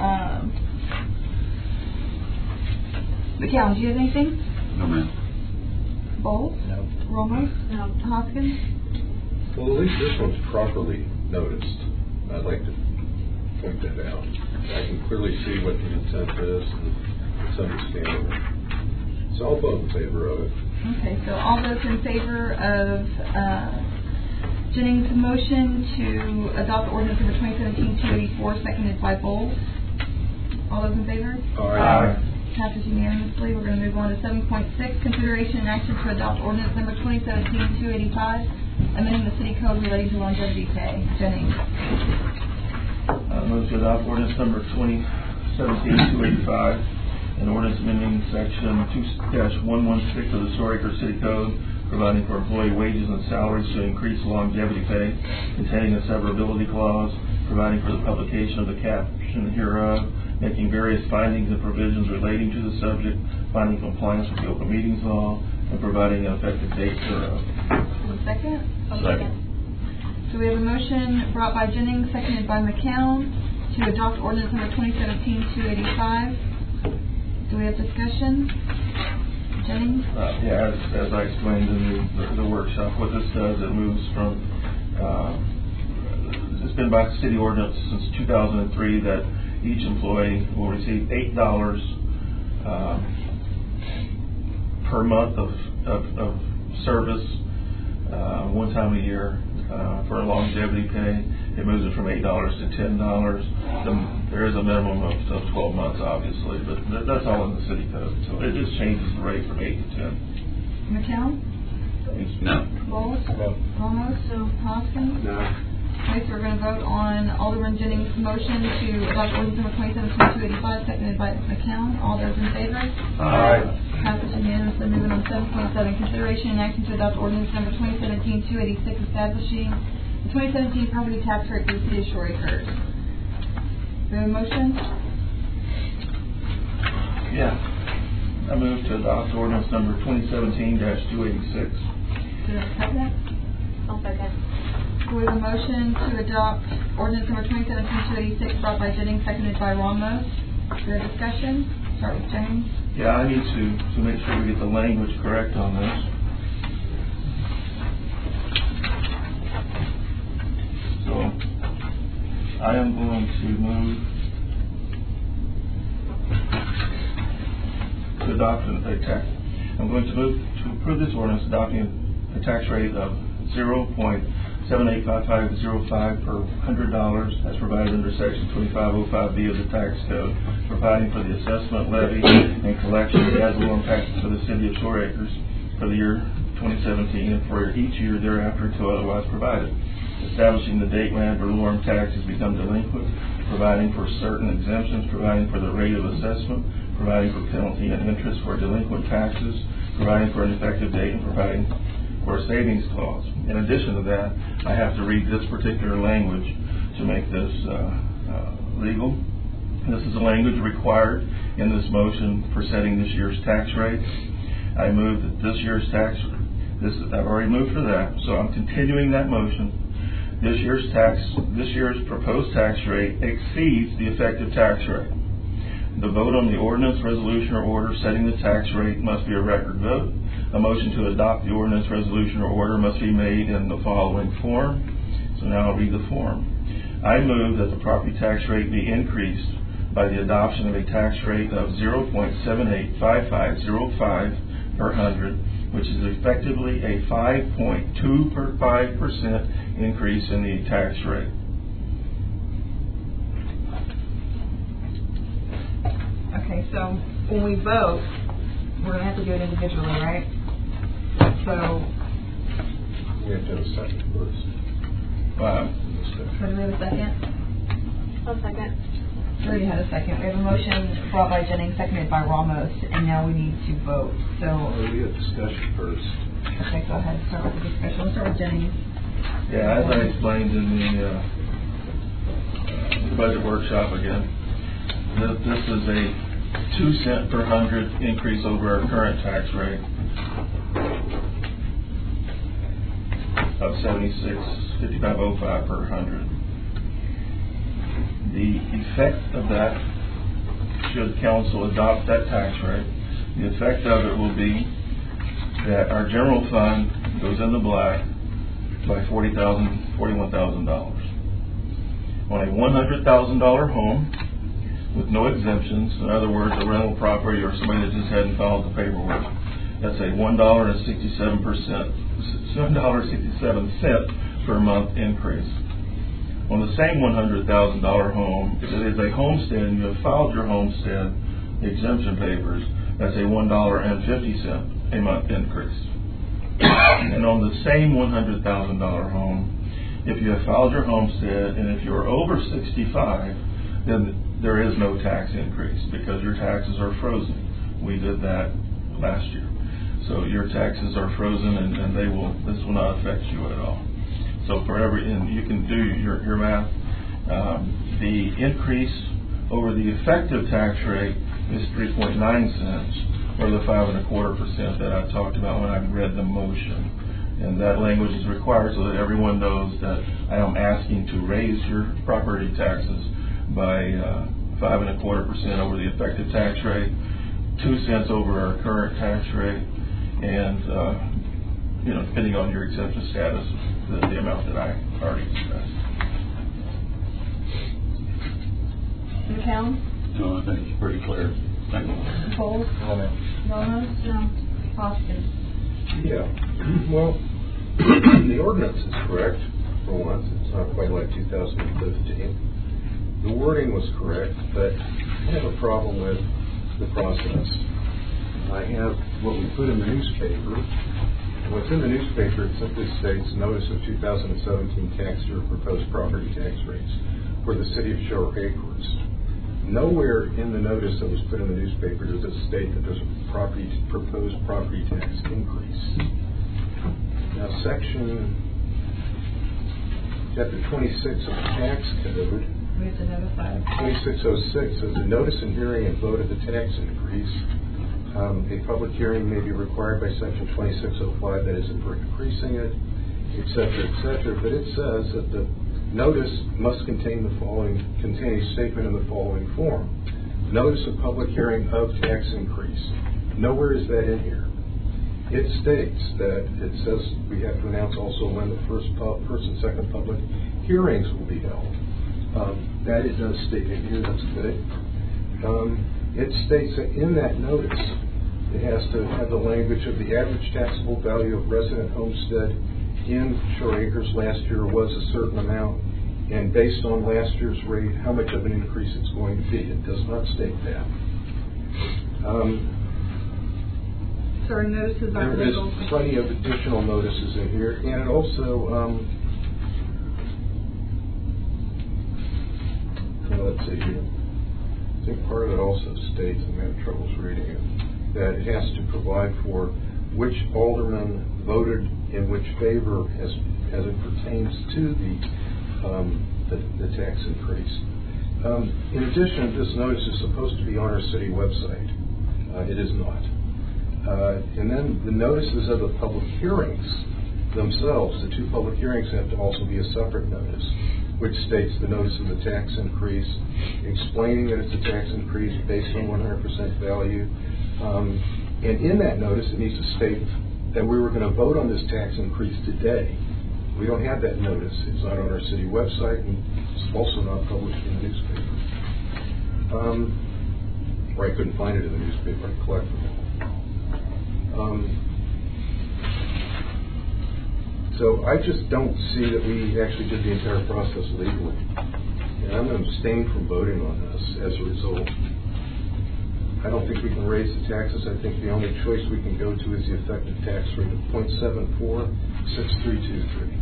A: McCown, do you have anything?
F: No, ma'am.
A: Bowles?
G: No.
A: Ramos? No. Hoskins?
E: Well, at least this one's properly noticed. I'd like to point that out. I can clearly see what the intent is, and it's understandable. So I'll vote in favor of it.
A: Okay, so all those in favor of Jennings' motion to adopt ordinance number 2017-284, seconded by Bowles. All those in favor?
E: Aye.
A: Passes unanimously. We're going to move on to 7.6, consideration and action to adopt ordinance number 2017-285, amending the city code relating to longevity pay. Jennings.
C: Move to adopt ordinance number 2017-285, an ordinance amending section 2-116 of the Shore Acres City Code, providing for employee wages and salaries to increase longevity pay, containing a severability clause, providing for the publication of the caption hereof, making various findings and provisions relating to the subject, finding compliance with the open meetings law, and providing an effective date thereof.
A: Second?
F: Second.
A: So we have a motion brought by Jennings, seconded by McCown, to adopt ordinance number 2017-285. Do we have discussion? Jennings?
C: Yeah, as I explained in the workshop, what this does, it moves from, it's been by city ordinance since 2003 that each employee will receive $8 per month of service one time a year for longevity pay. It moves it from $8 to $10. There is a minimum of 12 months, obviously, but that's all in the city code. So it just changes the rate from 8 to 10.
A: McCown?
F: No.
A: Bowles?
E: No.
A: Ramos? Hoskins?
E: No.
A: Okay, so we're going to vote on Alderman Jennings' motion to adopt ordinance number 2017-285, seconded by McCown. All those in favor?
E: Aye.
A: Passes unanimously. Moving on to 7.7, consideration and action to adopt ordinance number 2017-286, establishing the 2017 property tax rate for the city of Shore Acres. Do we have a motion?
C: Yeah. I move to adopt ordinance number 2017-286.
A: Do we have a second?
D: I'll second.
A: We have a motion to adopt ordinance number 2017-286, brought by Jennings, seconded by Ramos. Do we have discussion? Start with James.
C: Yeah, I need to make sure we get the language correct on this. So, I am going to move to adopt a tax. I'm going to move to approve this ordinance adopting a tax rate of 0.785505 per $100 as provided under section 2505B of the tax code, providing for the assessment, levy, and collection of ad valorem taxes for the city of Shore Acres for the year 2017 and for each year thereafter until otherwise provided, establishing the date when ad valorem taxes become delinquent, providing for certain exemptions, providing for the rate of assessment, providing for penalty and interest for delinquent taxes, providing for an effective date, and providing for a savings clause. In addition to that, I have to read this particular language to make this legal. This is the language required in this motion for setting this year's tax rate. I move that this year's I've already moved for that, so I'm continuing that motion. This year's proposed tax rate exceeds the effective tax rate. The vote on the ordinance, resolution, or order setting the tax rate must be a record vote. A motion to adopt the ordinance, resolution, or order must be made in the following form. So now I'll read the form. I move that the property tax rate be increased by the adoption of a tax rate of 0.785505 per hundred, which is effectively a 5.25% increase in the tax rate.
A: Okay, so when we vote, we're going to have to do it individually, right? So,
E: We have to have a second first.
A: so do we have a second?
D: I'll second.
A: We already had a second. We have a motion brought by Jennings, seconded by Ramos, and now we need to vote. So,
E: We have discussion first.
A: okay, go ahead. Start with the discussion. We'll start with Jennings.
C: Yeah, as I explained in the budget workshop again, this is a 2 cent per hundred increase over our current tax rate of 76.5505 per hundred. The effect of that, should council adopt that tax rate, the effect of it will be that our general fund goes in the black by $41,000. On a $100,000 home with no exemptions, in other words, a rental property or somebody that just hadn't filed the paperwork, that's a $7.67 per month increase. On the same $100,000 home, if it is a homestead and you have filed your homestead exemption papers, that's a $1.50 a month increase. And on the same $100,000 home, if you have filed your homestead and if you're over 65, then there is no tax increase because your taxes are frozen. We did that last year. So your taxes are frozen and this will not affect you at all. So and you can do your math. The increase over the effective tax rate is 3.9 cents, or the 5.25% that I talked about when I read the motion. And that language is required so that everyone knows that I am asking to raise your property taxes by 5.25% over the effective tax rate, 2 cents over our current tax rate, and depending on your exemption status, the amount that I already discussed.
A: McCown?
F: No, I think it's pretty clear. Thank you.
A: Cole?
G: No, ma'am.
A: Bonos? No. Hoskins?
E: Yeah, well, the ordinance is correct, for once. It's not quite like 2015. The wording was correct, but I have a problem with the process. I have what we put in the newspaper. What's in the newspaper, it simply states notice of 2017 tax year proposed property tax rates for the city of Shore Acres. Nowhere in the notice that was put in the newspaper does it state that there's a proposed property tax increase. Now, chapter 26 of the tax code,
A: We have to notify.
E: 2606 says a notice and hearing and vote of the tax increase. A public hearing may be required by section 2605, that is, if we're increasing it, et cetera, but it says that the notice must contain a statement in the following form. Notice of public hearing of tax increase. Nowhere is that in here. It states that it says we have to announce also when the first and second public hearings will be held. That it does state in here, that's good. It states that in that notice, it has to have the language of the average taxable value of resident homestead in Shore Acres last year was a certain amount, and based on last year's rate, how much of an increase it's going to be. It does not state that.
A: So our notices aren't
E: There is
A: legal.
E: plenty of additional notices in here, and it also, let's see here. I think part of it also states, I'm having troubles reading it, that it has to provide for which alderman voted in which favor as it pertains to the tax increase. In addition, this notice is supposed to be on our city website. It is not. And then the notices of the public hearings themselves, the two public hearings have to also be a separate notice, which states the notice of the tax increase, explaining that it's a tax increase based on 100% value. And in that notice, it needs to state that we were going to vote on this tax increase today. We don't have that notice. It's not on our city website, and it's also not published in the newspaper. Or I couldn't find it in the newspaper. I collected it. So I just don't see that we actually did the entire process legally. And I'm going to abstain from voting on this as a result. I don't think we can raise the taxes. I think the only choice we can go to is the effective tax rate of 0.746323.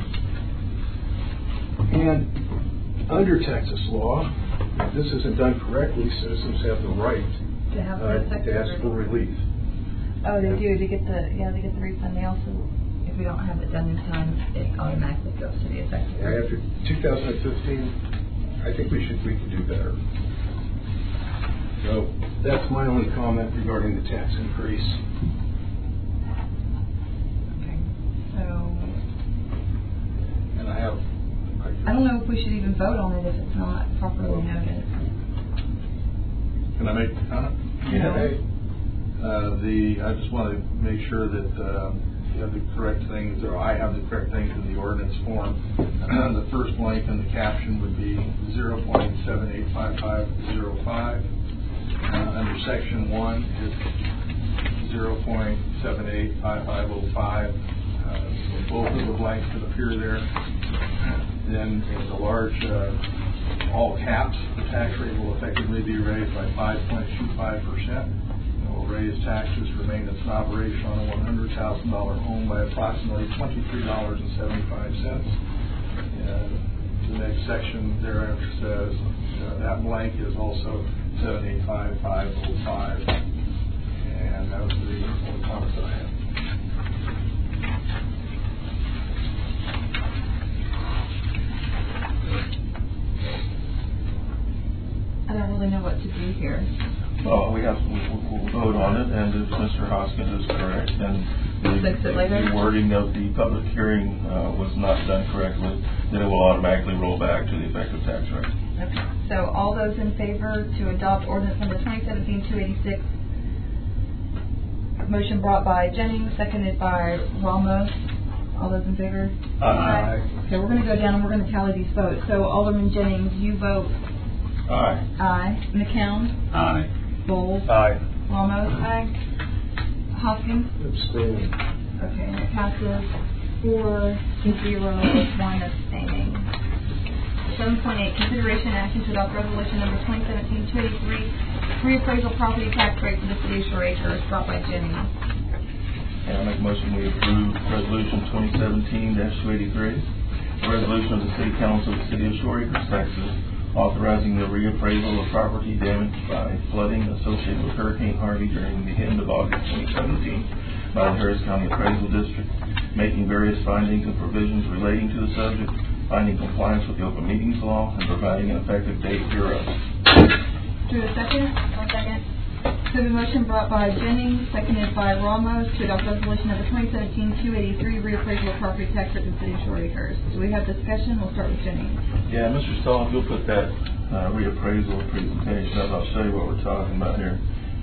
E: And under Texas law, if this isn't done correctly, citizens have the right
A: To have
E: to ask for relief.
A: Oh, they do. They get the refund. They also, if we don't have it done in time, it automatically goes to the effective rate.
E: After 2015, I think we can do better. So that's my only comment regarding the tax increase.
A: Okay. So
B: And
A: I don't know if we should even vote on it if it's not properly noted.
B: Can I make a comment?
A: Yeah.
B: I just want to make sure that you have the correct things, or I have the correct things in the ordinance form. The first blank in the caption would be 0.785505. Under section 1, it's 0.785505. Both of the blanks that appear there. Then in the large all caps, the tax rate will effectively be raised by 5.25%. It will raise taxes for maintenance and operation on a $100,000 home by approximately $23.75. The next section thereafter says that blank is also $785,505. And that was the only comments that I had.
A: I don't really know what to do here.
C: Well, we'll vote on it, and if Mr. Hoskins is correct, then
A: Fix it later?
C: the wording of the public hearing was not done correctly, then it will automatically roll back to the effective tax rate.
A: Okay. So all those in favor to adopt ordinance number 2017-286, motion brought by Jennings, seconded by Ramos. All those in favor?
C: Aye.
A: Okay, we're going to go down and we're going to tally these votes. So Alderman Jennings, you vote
C: Aye.
A: aye. McCown?
F: Aye.
A: Bowles?
G: Aye.
A: Ramos? Aye. Hoskins?
E: Abstain.
A: Okay, and it passes 4-0 with one abstaining. 7.8, consideration and action to adopt resolution number 2017-283, reappraisal property tax rate for the city of Shore Acres, brought by Jennings.
C: And I make a motion we approve resolution 2017-283, a resolution of the City Council of the City of Shore Acres, Texas, authorizing the reappraisal of property damaged by flooding associated with Hurricane Harvey during the end of August 2017 by the Harris County Appraisal District, making various findings and provisions relating to the subject, finding compliance with the open meetings law, and providing an effective date hereof.
A: Do a second? One second. So the motion brought by Jennings, seconded by Ramos, to adopt resolution number 2017-283, reappraisal of property tax rate in the city of Shore Acres. Do we have discussion? We'll start with Jennings.
C: Yeah, Mr. Stahl, if you'll put that reappraisal presentation up, I'll show you what we're talking about here.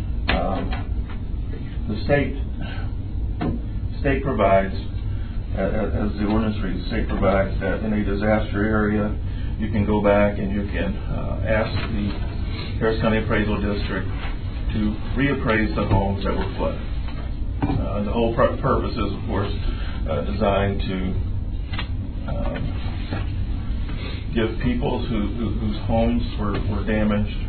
C: The state provides, as the ordinance reads, the state provides that in a disaster area, you can go back and you can ask the Harris County Appraisal District to reappraise the homes that were flooded. The whole purpose is, of course, designed to give people whose homes were damaged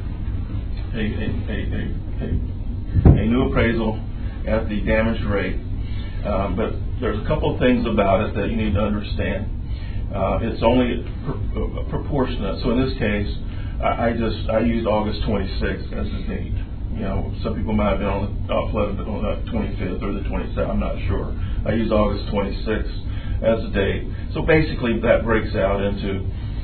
C: a new appraisal at the damaged rate. But there's a couple of things about it that you need to understand. It's only proportionate. So in this case, I used August 26th as the date. You know, some people might have been flooded on the 25th or the 27th. I'm not sure. I used August 26th as the date. So basically, that breaks out into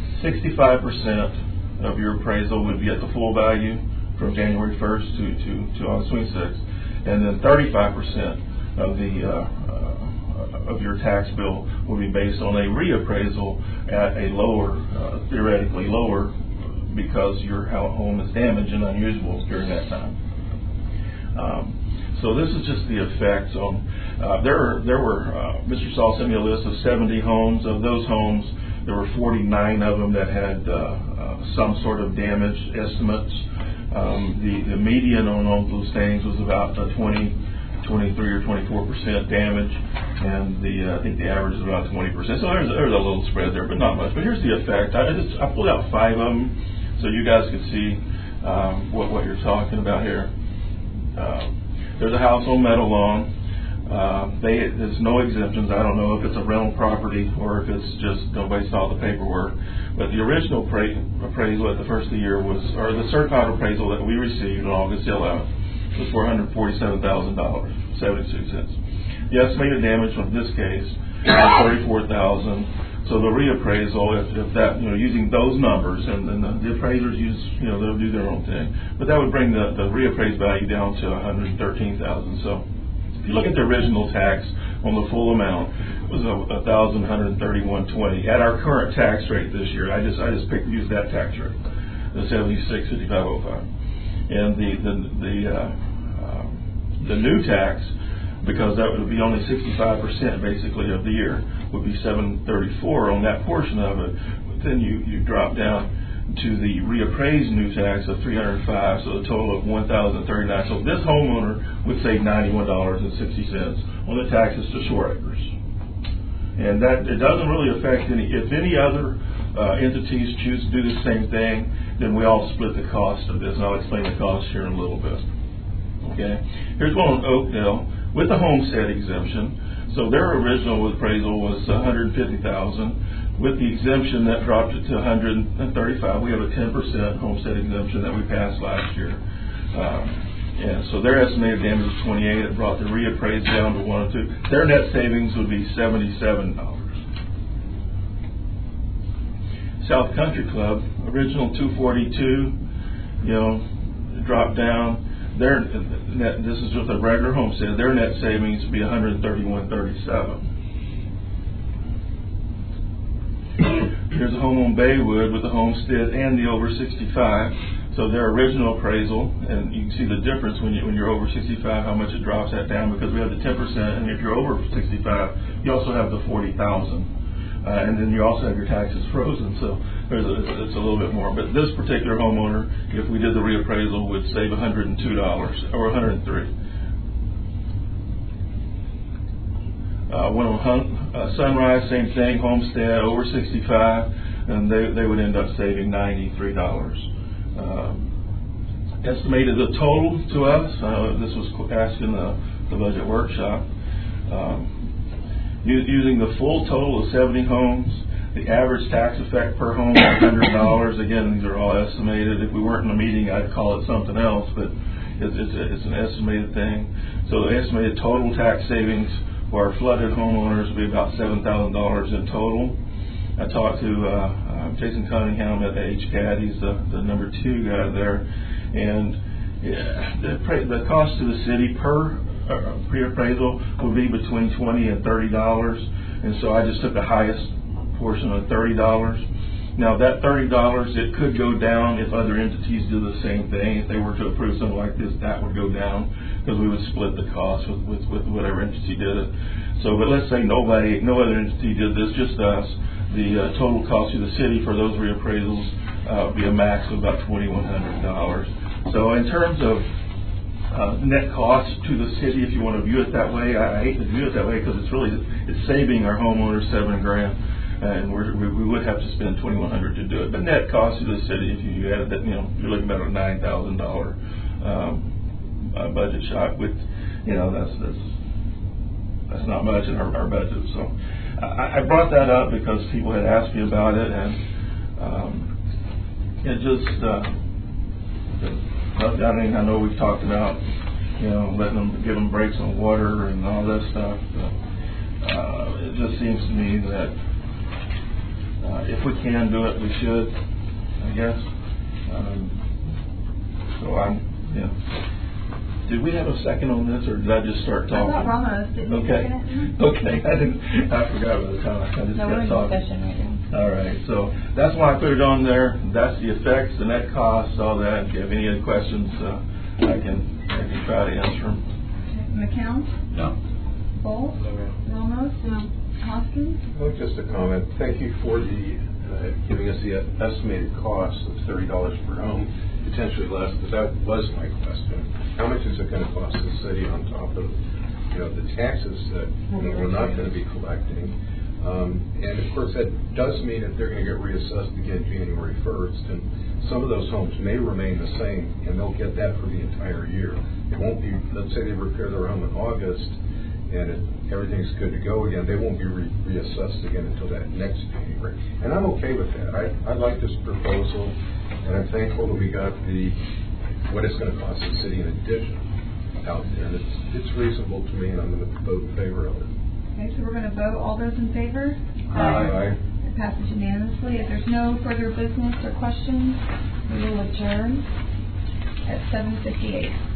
C: 65% of your appraisal would be at the full value from January 1st to August 26th, and then 35% of of your tax bill will be based on a reappraisal at a lower, theoretically lower, because your home is damaged and unusual during that time. So this is just the effects on. There were Mr. Saul sent me a list of 70 homes. Of those homes, there were 49 of them that had some sort of damage estimates. The median on all those things was about 23 or 24% damage, and I think the average is about 20%. So there's a little spread there, but not much. But here's the effect. I pulled out 5 of them so you guys could see what you're talking about here. There's a house on Meadowlawn. There's no exemptions. I don't know if it's a rental property or if it's just nobody saw the paperwork. But the original appraisal at the first of the year was, or the certified appraisal that we received on August 11th was $447,000.72. The estimated damage from this case was $34,000. So the reappraisal, if that, using those numbers, and the appraisers use, they'll do their own thing, but that would bring the reappraised value down to $113,000. So if you look at the original tax on the full amount, it was $1,131.20 at our current tax rate this year. I just used that tax rate, the 76.5505, and the new tax, because that would be only 65% basically of the year, would be $734 on that portion of it. But then you drop down to the reappraised new tax of $305, so a total of $1,039. So this homeowner would save $91.60 on the taxes to Shore Acres, and that it doesn't really affect any. If any other entities choose to do the same thing, then we all split the cost of this, and I'll explain the cost here in a little bit. Okay, here's one on Oakdale with the homestead exemption. So their original appraisal was $150,000. With the exemption, that dropped it to $135,000. We have a 10% homestead exemption that we passed last year. And so their estimated damage was $28,000. It brought the reappraised down to $102,000. Their net savings would be $77. South Country Club, original $242,000, dropped down. Their net, this is with a regular homestead, their net savings would be $131,37. Here's a home on Baywood with the homestead and the over 65. So their original appraisal, and you can see the difference when you're over 65, how much it drops that down, because we have the 10%, and if you're over 65, you also have the $40,000. And then you also have your taxes frozen, so it's a little bit more. But this particular homeowner, if we did the reappraisal, would save $102 or $103. One on Sunrise, same thing, homestead, over 65, and they would end up saving $93. Estimated the total to us, this was asked in the budget workshop, using the full total of 70 homes, the average tax effect per home is $100. Again, these are all estimated. If we weren't in a meeting, I'd call it something else, but it's an estimated thing. So the estimated total tax savings for our flooded homeowners would be about $7,000 in total. I talked to Jason Cunningham at HCAD. He's the number 2 guy there, and the cost to the city per pre-appraisal would be between $20 and $30, and so I just took the highest portion of $30. Now that $30, it could go down if other entities do the same thing. If they were to approve something like this, that would go down because we would split the cost with whatever entity did it. So, but let's say no other entity did this, just us. The total cost to the city for those reappraisals would be a max of about $2,100. So in terms of net cost to the city, if you want to view it that way, I hate to view it that way because it's saving our homeowners $7,000, and we would have to spend $2,100 to do it. But net cost to the city, if you added that, you're looking at a $9,000 budget shot. With that's not much in our budget. So I brought that up because people had asked me about it, and it just. I know we've talked about, give them breaks on water and all that stuff. It just seems to me that if we can do it, we should, I guess. Did we have a second on this, or did I just start talking?
A: I thought Ramos didn't.
C: Okay. Okay. I forgot about the time. I just
A: we're in discussion right now.
C: All right, so that's why I put it on there. That's the effects, the net costs, all that. If you have any other questions, I can try to answer them.
A: McCown?
C: No.
A: Bowles? Ramos? No. Hoskins?
E: Just a comment. Thank you for giving us the estimated cost of $30 per home, potentially less, because that was my question. How much is it going to cost the city on top of the taxes that we're not going to be collecting? And of course, that does mean that they're going to get reassessed again January 1st, and some of those homes may remain the same, and they'll get that for the entire year. It won't be, let's say they repair their home in August, and everything's good to go again, they won't be reassessed again until that next January. And I'm okay with that. I like this proposal, and I'm thankful that we got what it's going to cost the city in addition out there. And it's reasonable to me, and I'm going to vote in favor of it.
A: Okay, so we're going to vote. All those in favor?
E: Aye.
A: It passes unanimously. If there's no further business or questions, we will adjourn at 7:58.